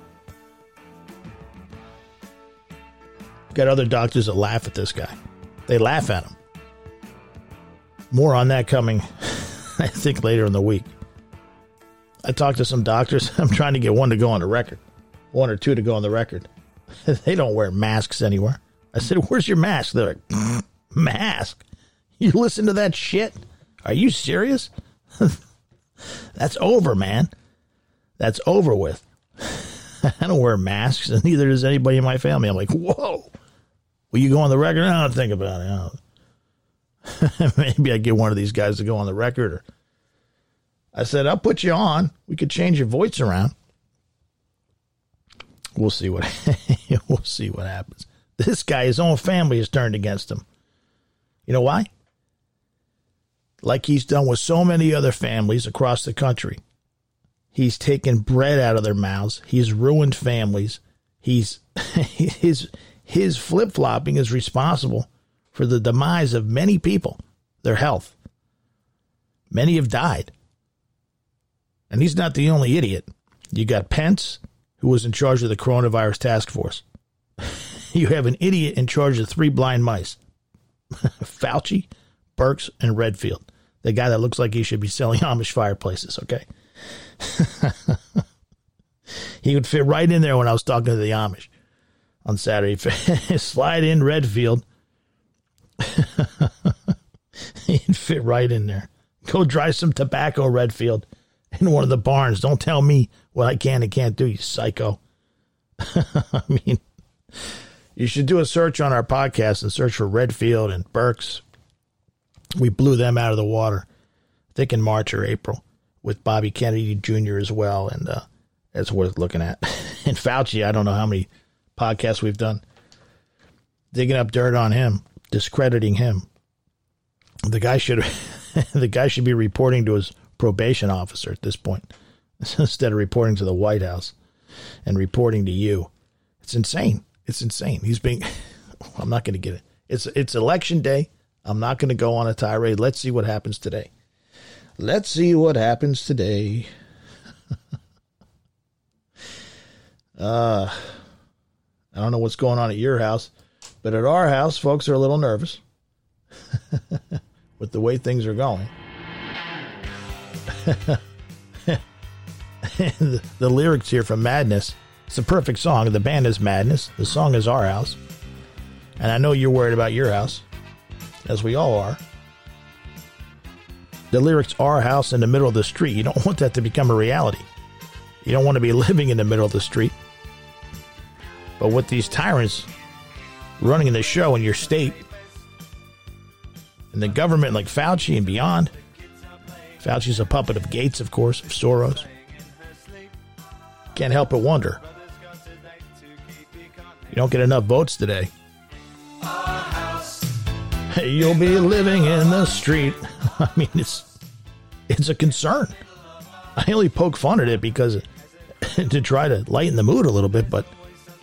Speaker 4: Got other doctors that laugh at this guy. They laugh at him. More on that coming, I think, later in the week. I talked to some doctors. I'm trying to get one to go on the record. 1 or 2 to go on the record. They don't wear masks anywhere. I said, where's your mask? They're like, mask? You listen to that shit? Are you serious? That's over, man. That's over with. I don't wear masks, and neither does anybody in my family. I'm like, whoa. Will you go on the record? I don't think about it. Maybe I get one of these guys to go on the record. Or I said, I'll put you on. We could change your voice around. We'll see what happens. This guy, his own family has turned against him. You know why? Like he's done with so many other families across the country. He's taken bread out of their mouths. He's ruined families. His flip-flopping is responsible for the demise of many people, their health. Many have died. And he's not the only idiot. You got Pence, who was in charge of the coronavirus task force. You have an idiot in charge of 3 blind mice. Fauci, Birx, and Redfield. The guy that looks like he should be selling Amish fireplaces, okay? He would fit right in there when I was talking to the Amish on Saturday. Slide in Redfield. He'd fit right in there. Go dry some tobacco, Redfield, in one of the barns. Don't tell me what I can and can't do, you psycho. I mean, you should do a search on our podcast and search for Redfield and Birx. We blew them out of the water, I think in March or April, with Bobby Kennedy Jr. as well, and that's worth looking at. And Fauci, I don't know how many podcasts we've done digging up dirt on him, discrediting him. The guy should be reporting to his probation officer at this point instead of reporting to the White House and reporting to you. It's insane. It's insane. He's being. I'm not going to get it. It's election day. I'm not going to go on a tirade. Let's see what happens today. Let's see what happens today. I don't know what's going on at your house, but at our house, folks are a little nervous with the way things are going. The lyrics here from Madness. It's a perfect song. The band is Madness. The song is Our House. And I know you're worried about your house, as we all are. The lyrics, Our House in the middle of the street. You don't want that to become a reality. You don't want to be living in the middle of the street. But with these tyrants running the show in your state, and the government like Fauci and beyond, Fauci's a puppet of Gates, of course, of Soros. Can't help but wonder. You don't get enough votes today, you'll be living in the street. I mean, it's a concern. I only poke fun at it because to try to lighten the mood a little bit, but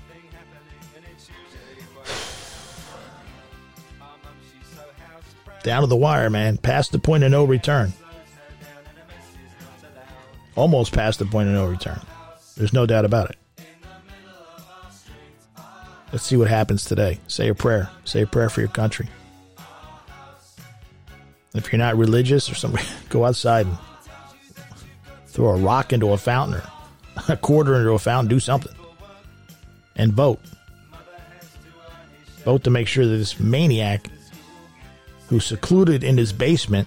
Speaker 4: down to the wire, man. Past the point of no return. Almost past the point of no return. There's no doubt about it. Let's see what happens today. Say a prayer. Say a prayer for your country. If you're not religious or something, go outside and throw a rock into a fountain or a quarter into a fountain. Do something. And vote. Vote to make sure that this maniac who's secluded in his basement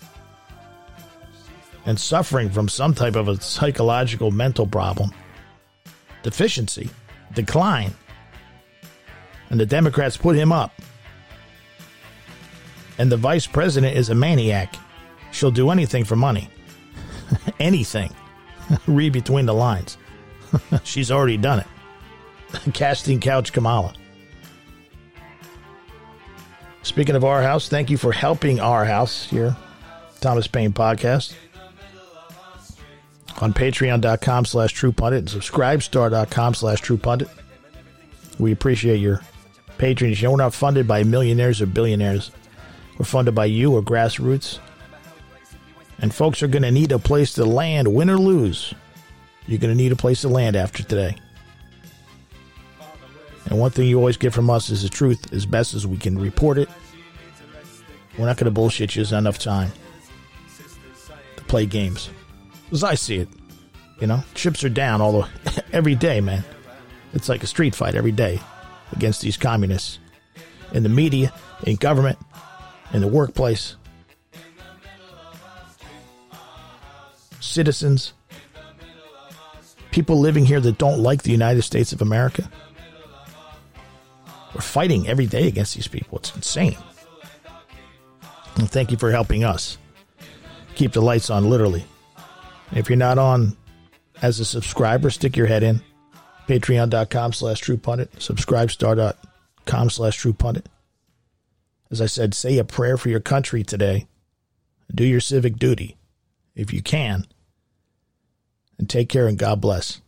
Speaker 4: and suffering from some type of a psychological mental problem, deficiency, decline, and the Democrats put him up, and the vice president is a maniac. She'll do anything for money. Anything. Read between the lines. She's already done it. Casting couch Kamala. Speaking of Our House, thank you for helping Our House here. Thomas Paine Podcast. On patreon.com/truepundit and subscribestar.com/truepundit. We appreciate your patronage. You know, we're not funded by millionaires or billionaires. We're funded by you or grassroots. And folks are going to need a place to land, win or lose. You're going to need a place to land after today. And one thing you always get from us is the truth as best as we can report it. We're not going to bullshit you. There's not enough time to play games. As I see it, you know, chips are down every day, man. It's like a street fight every day against these communists in the media, in government, in the workplace. Citizens, people living here that don't like the United States of America. We're fighting every day against these people. It's insane. And thank you for helping us keep the lights on, literally. If you're not on as a subscriber, stick your head in. Patreon.com/truepundit. Subscribestar.com/truepundit. As I said, say a prayer for your country today. Do your civic duty if you can. And take care and God bless.